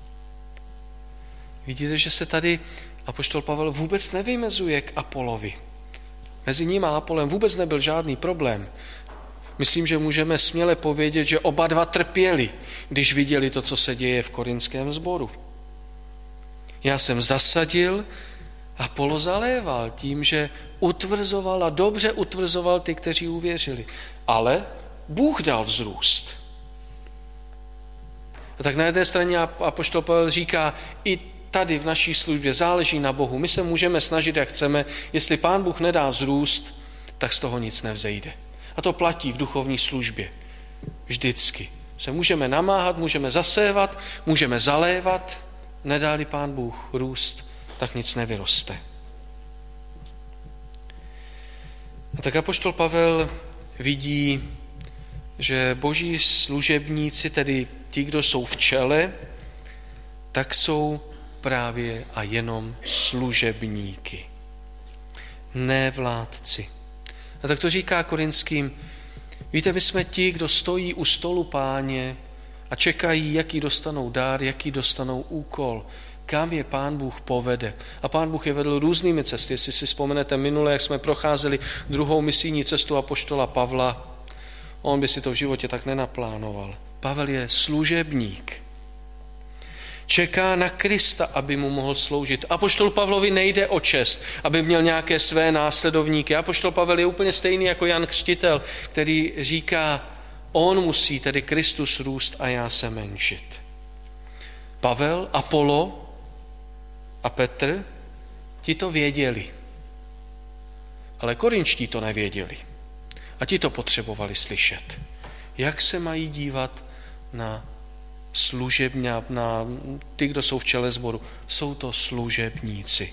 Vidíte, že se tady apoštol Pavel vůbec nevymezuje k Apolovi. Mezi ním a Apolem vůbec nebyl žádný problém. Myslím, že můžeme směle povědět, že oba dva trpěli, když viděli to, co se děje v korinském sboru. Já jsem zasadil, Apollo zaléval tím, že utvrzoval a dobře utvrzoval ty, kteří uvěřili. Ale Bůh dal vzrůst. A tak na jedné straně apoštol Pavel říká, i tady v naší službě záleží na Bohu. My se můžeme snažit, jak chceme. Jestli Pán Bůh nedá vzrůst, tak z toho nic nevzejde. A to platí v duchovní službě. Vždycky. Se můžeme namáhat, můžeme zasévat, můžeme zalévat. Nedá-li Pán Bůh růst, tak nic nevyroste. A tak apoštol Pavel vidí, že boží služebníci, tedy ti, kdo jsou v čele, tak jsou právě a jenom služebníky, ne vládci. A tak to říká Korinským, víte, my jsme ti, kdo stojí u stolu Páně a čekají, jaký dostanou dár, jaký dostanou úkol, kam je Pán Bůh povede. A Pán Bůh je vedl různými cesty. Jestli si vzpomenete minule, jak jsme procházeli druhou misijní cestu apoštola Pavla, on by si to v životě tak nenaplánoval. Pavel je služebník. Čeká na Krista, aby mu mohl sloužit. Apoštol Pavlovi nejde o čest, aby měl nějaké své následovníky. Apoštol Pavel je úplně stejný jako Jan Křtitel, který říká, on musí, tedy Kristus, růst a já se menšit. Pavel, Apollo a Petr, ti to věděli. Ale korinští to nevěděli. A ti to potřebovali slyšet. Jak se mají dívat na služební, na ty, kdo jsou v čele sboru. Jsou to služebníci.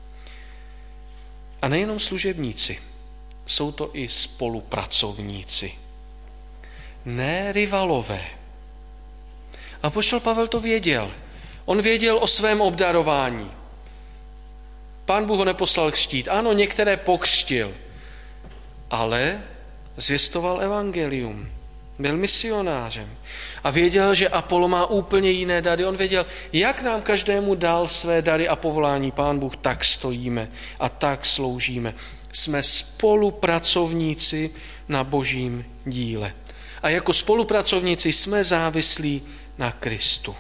A nejenom služebníci, jsou to i spolupracovníci. Ne rivalové. Apoštol Pavel to věděl. On věděl o svém obdarování. Pán Bůh ho neposlal křtít. Ano, některé pokřtil, ale zvěstoval evangelium. Byl misionářem a věděl, že Apollo má úplně jiné dary. On věděl, jak nám každému dal své dary a povolání Pán Bůh, tak stojíme a tak sloužíme. Jsme spolupracovníci na božím díle. A jako spolupracovníci jsme závislí na Kristu.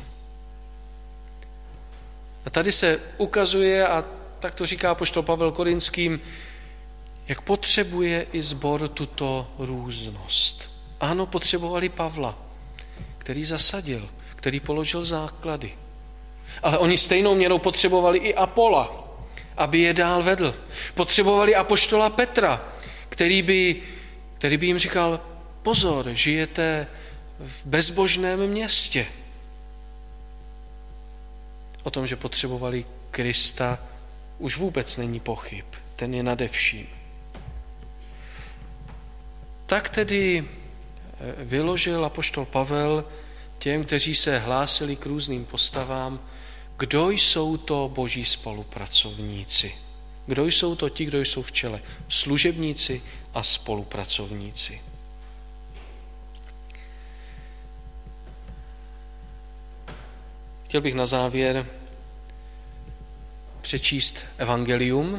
A tady se ukazuje, a tak to říká apoštol Pavel Korinským, jak potřebuje i sbor tuto různost. Ano, potřebovali Pavla, který zasadil, který položil základy. Ale oni stejnou měrou potřebovali i Apolla, aby je dál vedl. Potřebovali apoštola Petra, který by jim říkal, pozor, žijete v bezbožném městě. O tom, že potřebovali Krista, už vůbec není pochyb. Ten je nade vším. Tak tedy vyložil apoštol Pavel těm, kteří se hlásili k různým postavám, kdo jsou to boží spolupracovníci. Kdo jsou to ti, kdo jsou v čele? Služebníci a spolupracovníci. Chtěl bych na závěr přečíst evangelium,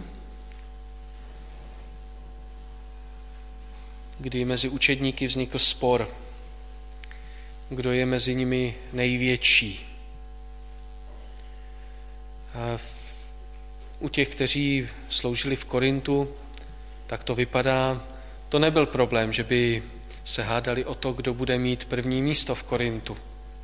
kdy mezi učedníky vznikl spor, kdo je mezi nimi největší. U těch, kteří sloužili v Korintu, tak to vypadá, to nebyl problém, že by se hádali o to, kdo bude mít první místo v Korintu.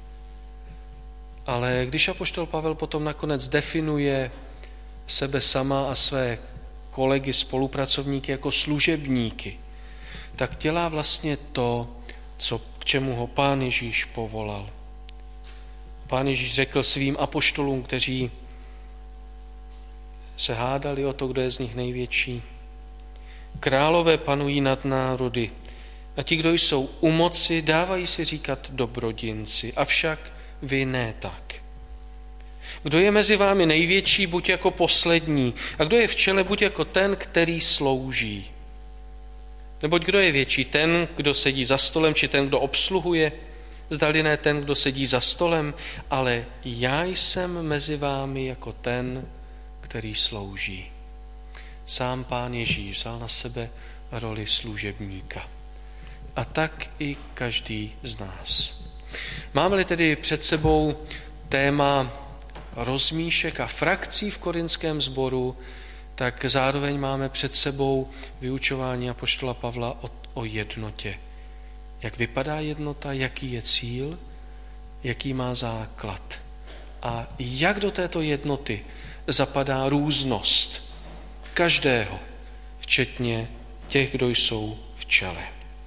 Ale když apoštol Pavel potom nakonec definuje sebe sama a své kolegy, spolupracovníky jako služebníky, tak dělá vlastně to, k čemu ho Pán Ježíš povolal. Pán Ježíš řekl svým apoštolům, kteří se hádali o to, kdo je z nich největší: králové panují nad národy a ti, kdo jsou u moci, dávají si říkat dobrodinci, avšak vy ne tak. Kdo je mezi vámi největší, buď jako poslední, a kdo je v čele, buď jako ten, který slouží. Neboť kdo je větší, ten, kdo sedí za stolem, či ten, kdo obsluhuje? Zdali ne ten, kdo sedí za stolem, ale já jsem mezi vámi jako ten, který slouží. Sám Pán Ježíš vzal na sebe roli služebníka. A tak i každý z nás. Máme-li tedy před sebou téma rozmíšek a frakcí v korinském sboru, tak zároveň máme před sebou vyučování apoštola Pavla o jednotě. Jak vypadá jednota, jaký je cíl, jaký má základ a jak do této jednoty zapadá různost každého, včetně těch, kdo jsou v čele.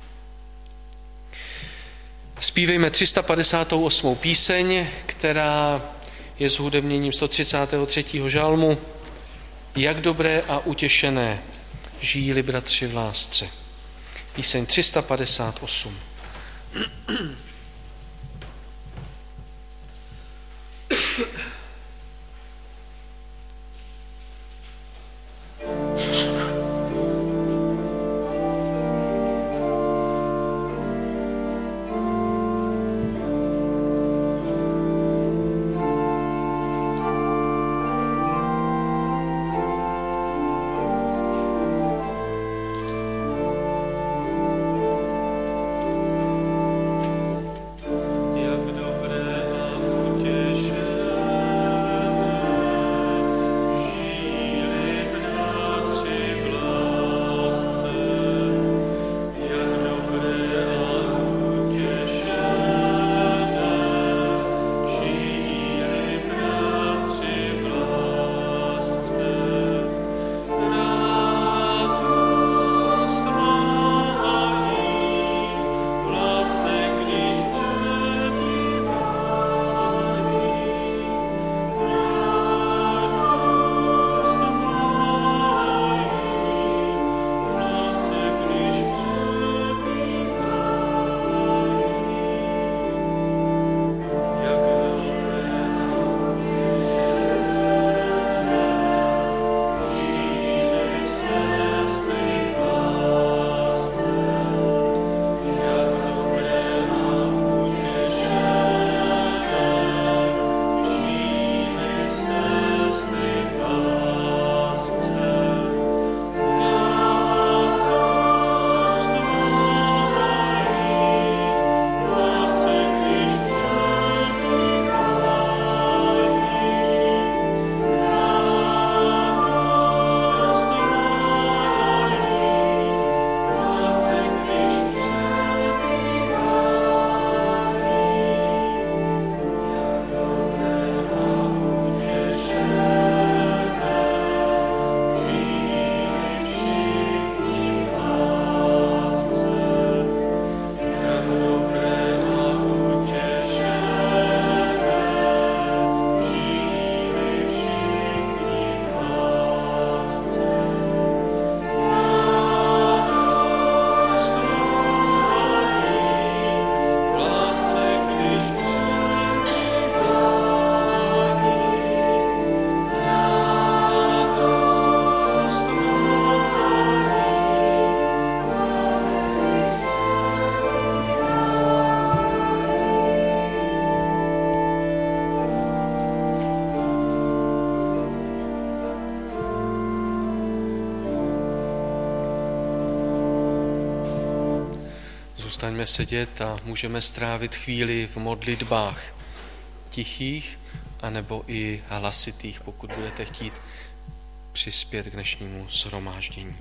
Zpívejme 358. píseň, která je s hudebněním 133. žalmu. Jak dobré a utěšené žijí-li bratři v lásce. Píseň 358. Zůstaňme sedět a můžeme strávit chvíli v modlitbách tichých, anebo i hlasitých, pokud budete chtít přispět k dnešnímu shromáždění.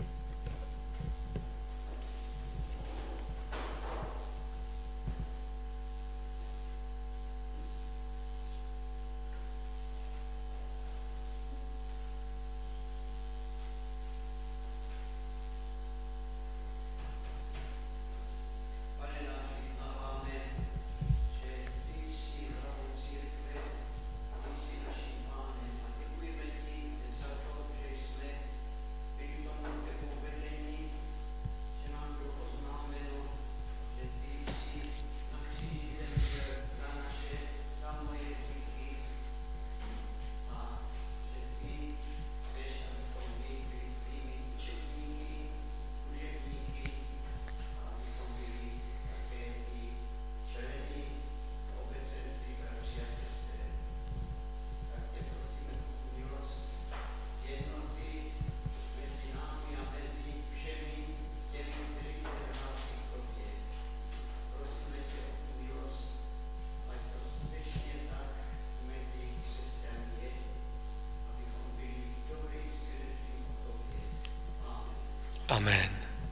Amen.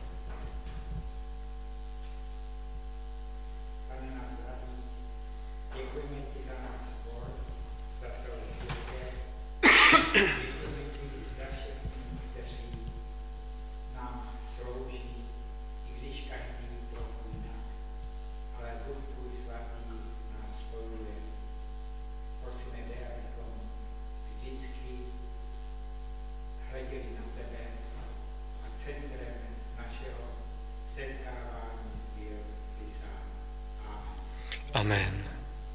Pane náš drahý, děkujeme ti za náš sbor, za celou církev, děkujeme ti za všechny, kteří nám slouží, i když každý trochu jinak, ale Duch tvůj svatý nás spojuje. Prosíme tě, abychom vždycky hleděli na tebe, centrem našeho setkávání byl ty sám. Amen. Amen.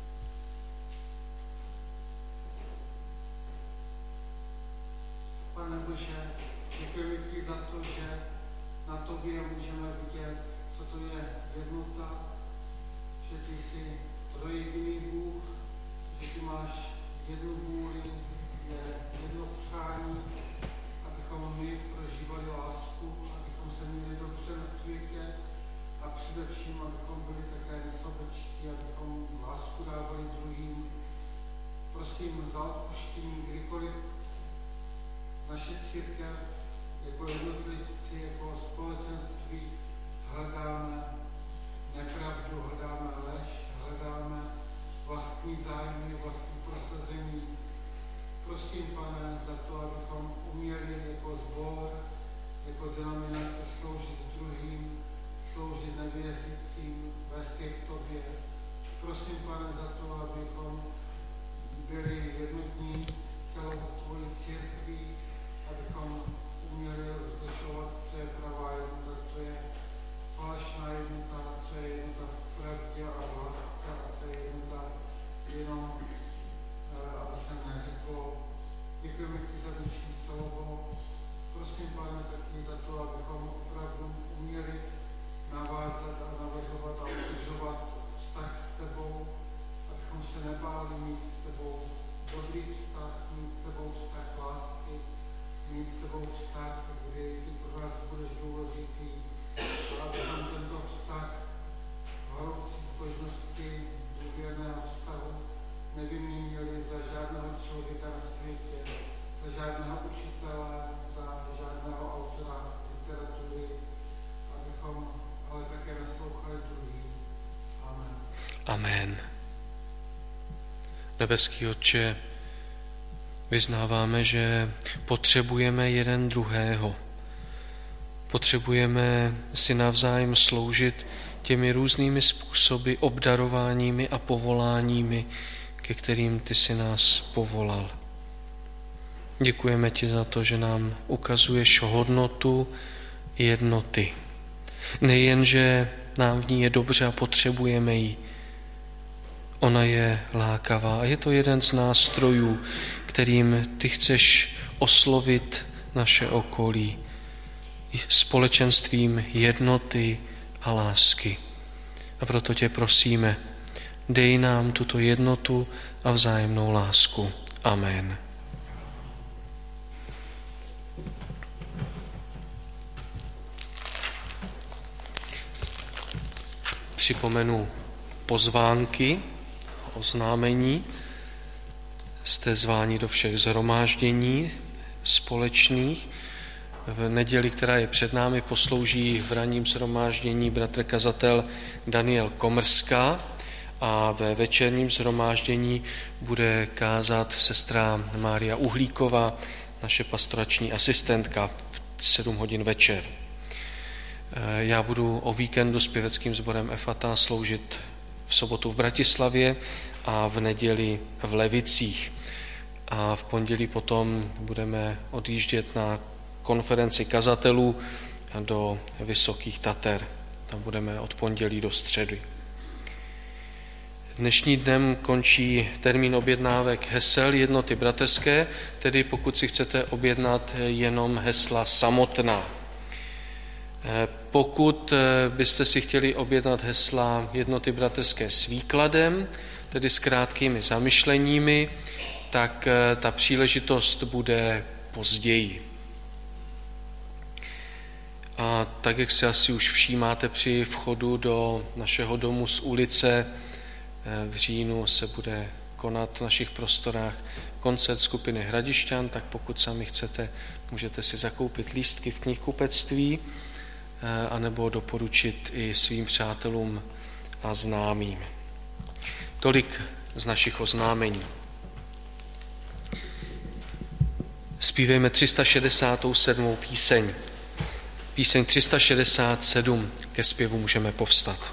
Pane Bože, děkujeme ti za to, že na tobě můžeme vidět, co to je jednota, že ty jsi trojjediný Bůh, že ty máš jednu vůli, jedno přání, abychom my prožívali lásku, abychom se měli dobře na světě a především, abychom byli také nesobečtí, abychom lásku dávali druhým. Prosím za odpuštění, kdykoliv naše církev jako jednotlivci, jako společenství hledáme nepravdu, hledáme lež, hledáme vlastní zájmy, vlastní prosazení. Prosím, Pane, za to, abychom uměli jako sbor, jako denominace sloužit druhým, sloužit nevěřícím, vést je k tobě. Prosím, Pane, za to, abychom byli jednotní celou tvojí církví, abychom uměli rozlišovat, co je pravá jednota, co je falešná jednota, co je jednota v pravdě a v lásce a co je jednota jenom, aby se neřeklo. Děkujeme ti za dnešní slovo. Prosím, Pane, taky za to, abychom opravdu uměli navázat a navazovat a udržovat vztah s tebou, abychom se nebáli mít s tebou dobrý vztah, mít s tebou vztah lásky, mít s tebou vztah, kdy ty pro nás budeš důležitý, a abychom tento vztah horoucí společnosti, důvěrného vztahu nevyměnili za žádného člověka na světě, za žádného učitele, za žádného autora literatury, abychom ale také naslouchali druhým. Amen. Amen. Nebeský Otče, vyznáváme, že potřebujeme jeden druhého. Potřebujeme si navzájem sloužit těmi různými způsoby, obdarováními a povoláními, ke kterým ty si nás povolal. Děkujeme ti za to, že nám ukazuješ hodnotu jednoty. Nejen, že nám v ní je dobře a potřebujeme ji, ona je lákavá a je to jeden z nástrojů, kterým ty chceš oslovit naše okolí společenstvím jednoty a lásky. A proto tě prosíme, dej nám tuto jednotu a vzájemnou lásku. Amen. připomenu pozvánky, oznámení. Jste zváni do všech shromáždění společných. V neděli, která je před námi, poslouží v ranním shromáždění bratr kazatel Daniel Komrská a ve večerním shromáždění bude kázat sestra Mária Uhlíková, naše pastorační asistentka, v 7 hodin večer. Já budu o víkendu s pěveckým sborem Efata sloužit v sobotu v Bratislavě a v neděli v Levicích. A v pondělí potom budeme odjíždět na konferenci kazatelů do Vysokých Tater. Tam budeme od pondělí do středy. Dnešní dnem končí termín objednávek hesel Jednoty bratrské, tedy pokud si chcete objednat jenom hesla samotná. Pokud byste si chtěli objednat hesla Jednoty bratrské s výkladem, tedy s krátkými zamyšleními, tak ta příležitost bude později. A tak, jak si asi už všímáte při vchodu do našeho domu z ulice, v říjnu se bude konat v našich prostorách koncert skupiny Hradišťan, tak pokud sami chcete, můžete si zakoupit lístky v knihkupectví anebo doporučit i svým přátelům a známým. Tolik z našich oznámení. Zpívejme 367. píseň. Píseň 367. Ke zpěvu můžeme povstat.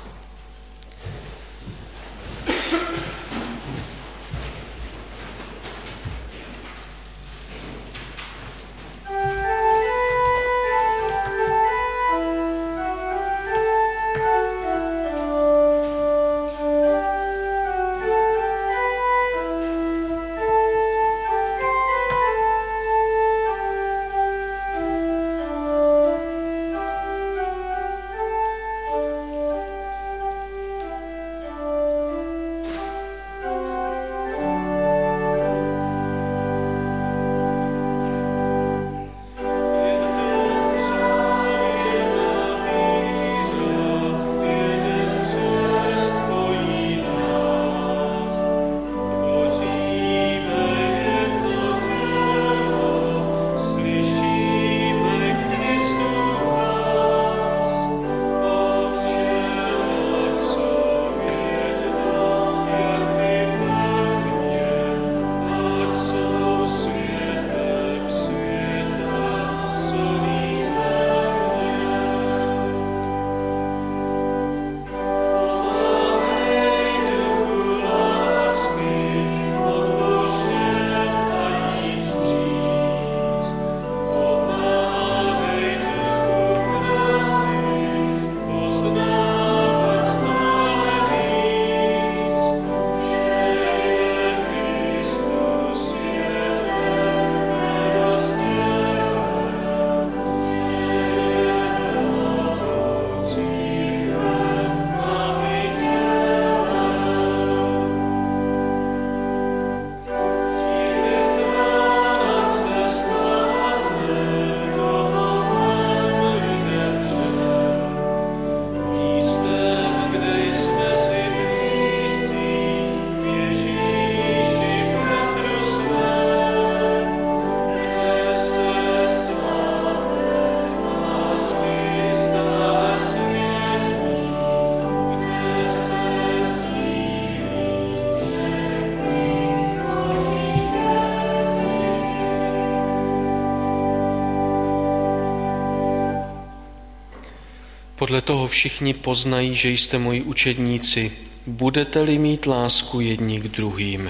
Podle toho všichni poznají, že jste moji učedníci, budete-li mít lásku jedni k druhým.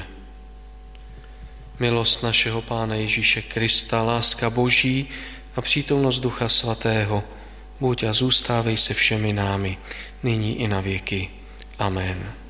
Milost našeho Pána Ježíše Krista, láska Boží a přítomnost Ducha Svatého, buď a zůstávej se všemi námi, nyní i na věky. Amen.